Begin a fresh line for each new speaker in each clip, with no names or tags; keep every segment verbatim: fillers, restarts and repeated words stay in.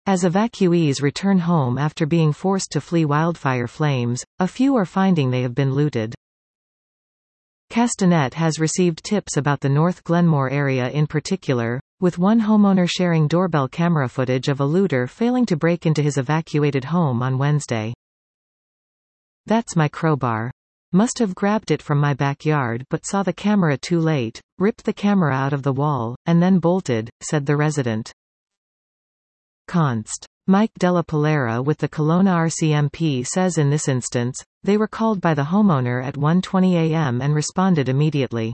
As evacuees return home after being forced to flee wildfire flames, a few are finding they have been looted. Castanet has received tips about the North Glenmore area in particular, with one homeowner sharing doorbell camera footage of a looter failing to break into his evacuated home on Wednesday. "That's my crowbar. Must have grabbed it from my backyard but saw the camera too late, ripped the camera out of the wall, and then bolted," said the resident. Const. Mike Della Polera with the Kelowna R C M P says in this instance, they were called by the homeowner at one twenty a m and responded immediately.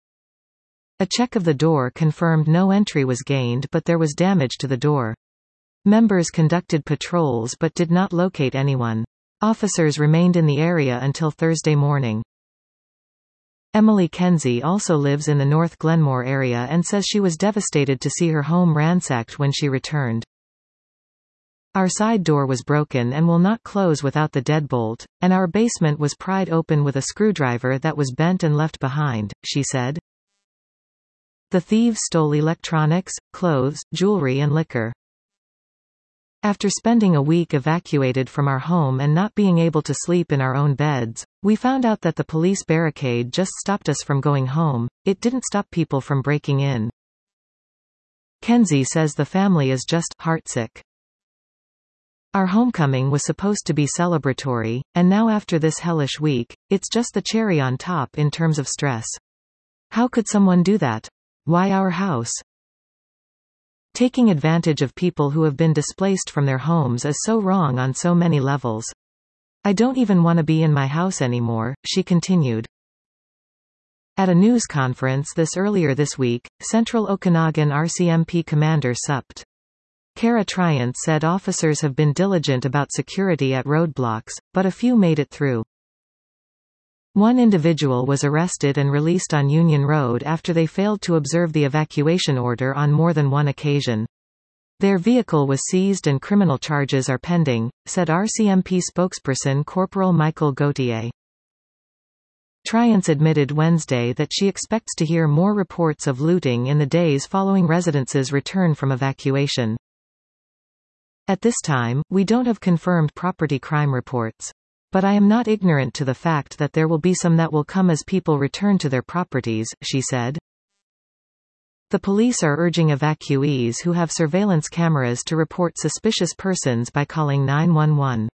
A check of the door confirmed no entry was gained but there was damage to the door. Members conducted patrols but did not locate anyone. Officers remained in the area until Thursday morning. Emily Kenzie also lives in the North Glenmore area and says she was devastated to see her home ransacked when she returned. "Our side door was broken and will not close without the deadbolt, and our basement was pried open with a screwdriver that was bent and left behind," she said. The thieves stole electronics, clothes, jewelry and liquor. "After spending a week evacuated from our home and not being able to sleep in our own beds, we found out that the police barricade just stopped us from going home. It didn't stop people from breaking in." Kenzie says the family is just heartsick. "Our homecoming was supposed to be celebratory, and now after this hellish week, it's just the cherry on top in terms of stress. How could someone do that? Why our house? Taking advantage of people who have been displaced from their homes is so wrong on so many levels. I don't even want to be in my house anymore," she continued. At a news conference this earlier this week, Central Okanagan R C M P Commander Supt. Kara Triant said officers have been diligent about security at roadblocks, but a few made it through. One individual was arrested and released on Union Road after they failed to observe the evacuation order on more than one occasion. Their vehicle was seized and criminal charges are pending, said R C M P spokesperson Corporal Michael Gauthier. Triance admitted Wednesday that she expects to hear more reports of looting in the days following residents' return from evacuation. "At this time, we don't have confirmed property crime reports. But I am not ignorant to the fact that there will be some that will come as people return to their properties," she said. The police are urging evacuees who have surveillance cameras to report suspicious persons by calling nine one one.